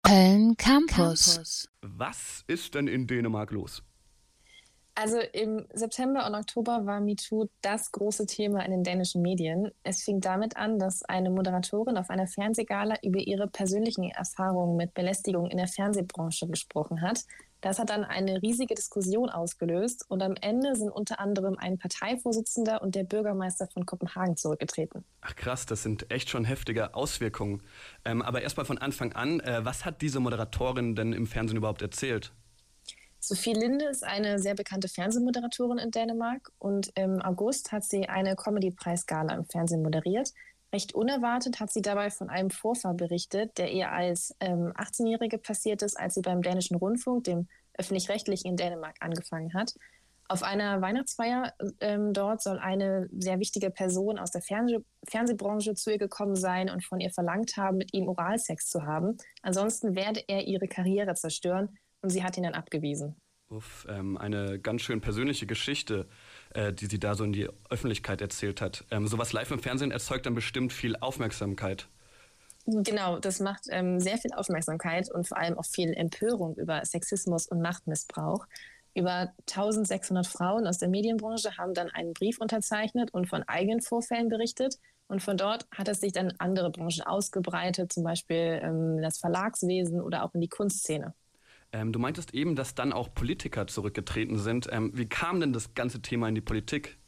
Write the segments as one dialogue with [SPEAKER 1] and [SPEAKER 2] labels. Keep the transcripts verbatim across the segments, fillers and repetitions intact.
[SPEAKER 1] Köln Campus.
[SPEAKER 2] Was ist denn in Dänemark los?
[SPEAKER 3] Also im September und Oktober war MeToo das große Thema in den dänischen Medien. Es fing damit an, dass eine Moderatorin auf einer Fernsehgala über ihre persönlichen Erfahrungen mit Belästigung in der Fernsehbranche gesprochen hat. Das hat dann eine riesige Diskussion ausgelöst und am Ende sind unter anderem ein Parteivorsitzender und der Bürgermeister von Kopenhagen zurückgetreten.
[SPEAKER 2] Ach krass, das sind echt schon heftige Auswirkungen. Ähm, aber erstmal von Anfang an, äh, was hat diese Moderatorin denn im Fernsehen überhaupt erzählt?
[SPEAKER 3] Sophie Linde ist eine sehr bekannte Fernsehmoderatorin in Dänemark und im August hat sie eine Comedy-Preisgala im Fernsehen moderiert. Recht unerwartet hat sie dabei von einem Vorfall berichtet, der ihr als ähm, achtzehnjährige passiert ist, als sie beim dänischen Rundfunk, dem öffentlich-rechtlichen in Dänemark, angefangen hat. Auf einer Weihnachtsfeier ähm, dort soll eine sehr wichtige Person aus der Fernseh- Fernsehbranche zu ihr gekommen sein und von ihr verlangt haben, mit ihm Oralsex zu haben. Ansonsten werde er ihre Karriere zerstören. Und sie hat ihn dann abgewiesen.
[SPEAKER 2] Uff, ähm, eine ganz schön persönliche Geschichte, äh, die sie da so in die Öffentlichkeit erzählt hat. Ähm, sowas live im Fernsehen erzeugt dann bestimmt viel Aufmerksamkeit.
[SPEAKER 3] Genau, das macht ähm, sehr viel Aufmerksamkeit und vor allem auch viel Empörung über Sexismus und Machtmissbrauch. Über eintausendsechshundert Frauen aus der Medienbranche haben dann einen Brief unterzeichnet und von eigenen Vorfällen berichtet. Und von dort hat es sich dann in andere Branchen ausgebreitet, zum Beispiel ähm, das Verlagswesen oder auch in die Kunstszene.
[SPEAKER 2] Ähm, du meintest eben, dass dann auch Politiker zurückgetreten sind. Ähm, wie kam denn das ganze Thema in die Politik?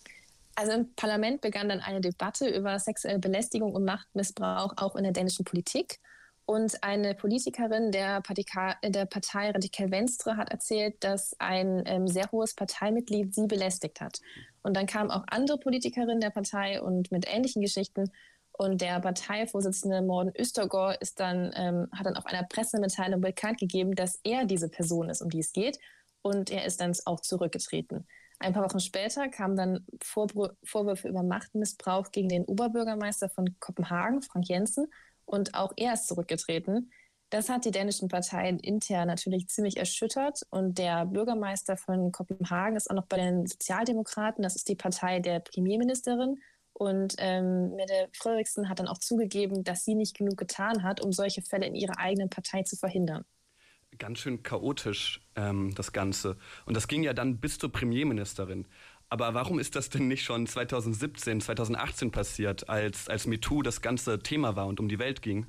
[SPEAKER 3] Also im Parlament begann dann eine Debatte über sexuelle Belästigung und Machtmissbrauch auch in der dänischen Politik. Und eine Politikerin der, Partika- der Partei Radikal Venstre hat erzählt, dass ein ähm, sehr hohes Parteimitglied sie belästigt hat. Und dann kamen auch andere Politikerinnen der Partei und mit ähnlichen Geschichten. Und der Parteivorsitzende Morten Østergaard ist dann, ähm, hat dann auf einer Pressemitteilung bekannt gegeben, dass er diese Person ist, um die es geht. Und er ist dann auch zurückgetreten. Ein paar Wochen später kamen dann Vorbr- Vorwürfe über Machtmissbrauch gegen den Oberbürgermeister von Kopenhagen, Frank Jensen. Und auch er ist zurückgetreten. Das hat die dänischen Parteien intern natürlich ziemlich erschüttert. Und der Bürgermeister von Kopenhagen ist auch noch bei den Sozialdemokraten. Das ist die Partei der Premierministerin. Und ähm, Mette Frederiksen hat dann auch zugegeben, dass sie nicht genug getan hat, um solche Fälle in ihrer eigenen Partei zu verhindern.
[SPEAKER 2] Ganz schön chaotisch, ähm, das Ganze. Und das ging ja dann bis zur Premierministerin. Aber warum ist das denn nicht schon zweitausendsiebzehn, zweitausendachtzehn passiert, als, als MeToo das ganze Thema war und um die Welt ging?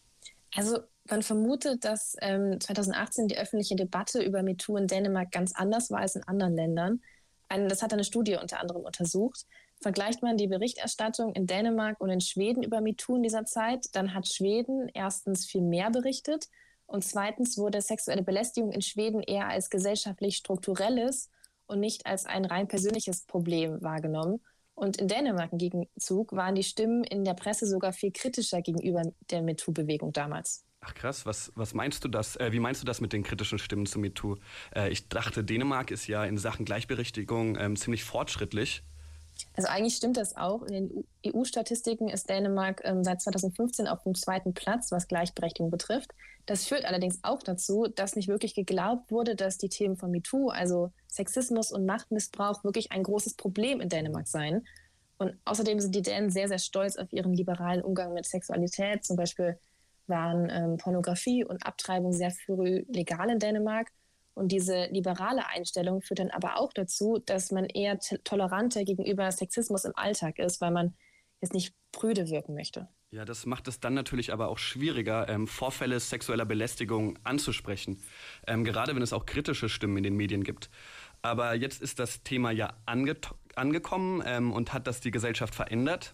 [SPEAKER 3] Also man vermutet, dass ähm, zweitausendachtzehn die öffentliche Debatte über MeToo in Dänemark ganz anders war als in anderen Ländern. Ein, das hat eine Studie unter anderem untersucht. Vergleicht man die Berichterstattung in Dänemark und in Schweden über MeToo in dieser Zeit, dann hat Schweden erstens viel mehr berichtet und zweitens wurde sexuelle Belästigung in Schweden eher als gesellschaftlich strukturelles und nicht als ein rein persönliches Problem wahrgenommen. Und in Dänemark im Gegenzug waren die Stimmen in der Presse sogar viel kritischer gegenüber der MeToo-Bewegung damals.
[SPEAKER 2] Ach krass, was, was meinst du das? Äh, wie meinst du das mit den kritischen Stimmen zu MeToo? Äh, ich dachte, Dänemark ist ja in Sachen Gleichberechtigung ähm, ziemlich fortschrittlich.
[SPEAKER 3] Also eigentlich stimmt das auch. In den E U-Statistiken ist Dänemark ähm, seit zweitausendfünfzehn auf dem zweiten Platz, was Gleichberechtigung betrifft. Das führt allerdings auch dazu, dass nicht wirklich geglaubt wurde, dass die Themen von MeToo, also Sexismus und Machtmissbrauch, wirklich ein großes Problem in Dänemark seien. Und außerdem sind die Dänen sehr, sehr stolz auf ihren liberalen Umgang mit Sexualität. Zum Beispiel waren ähm, Pornografie und Abtreibung sehr früh legal in Dänemark. Und diese liberale Einstellung führt dann aber auch dazu, dass man eher t- toleranter gegenüber Sexismus im Alltag ist, weil man jetzt nicht prüde wirken möchte.
[SPEAKER 2] Ja, das macht es dann natürlich aber auch schwieriger, ähm, Vorfälle sexueller Belästigung anzusprechen. Ähm, gerade wenn es auch kritische Stimmen in den Medien gibt. Aber jetzt ist das Thema ja ange- angekommen ähm, und hat das die Gesellschaft verändert?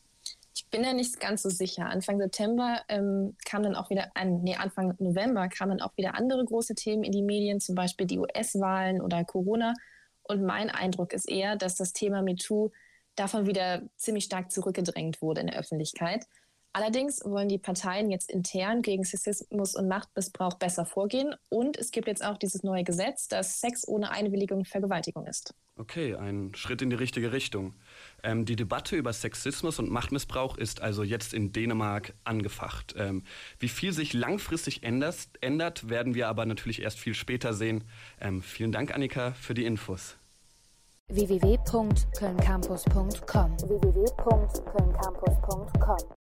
[SPEAKER 3] Ich bin ja nicht ganz so sicher. Anfang September ähm, kam dann auch wieder an, nee, Anfang November kamen dann auch wieder andere große Themen in die Medien, zum Beispiel die U S-Wahlen oder Corona. Und mein Eindruck ist eher, dass das Thema MeToo davon wieder ziemlich stark zurückgedrängt wurde in der Öffentlichkeit. Allerdings wollen die Parteien jetzt intern gegen Sexismus und Machtmissbrauch besser vorgehen. Und es gibt jetzt auch dieses neue Gesetz, dass Sex ohne Einwilligung Vergewaltigung ist.
[SPEAKER 2] Okay, ein Schritt in die richtige Richtung. Ähm, die Debatte über Sexismus und Machtmissbrauch ist also jetzt in Dänemark angefacht. Ähm, wie viel sich langfristig ändert, ändert, werden wir aber natürlich erst viel später sehen. Ähm, vielen Dank, Annika, für die Infos.
[SPEAKER 1] w w w punkt köln campus punkt com
[SPEAKER 4] w w w punkt köln campus punkt com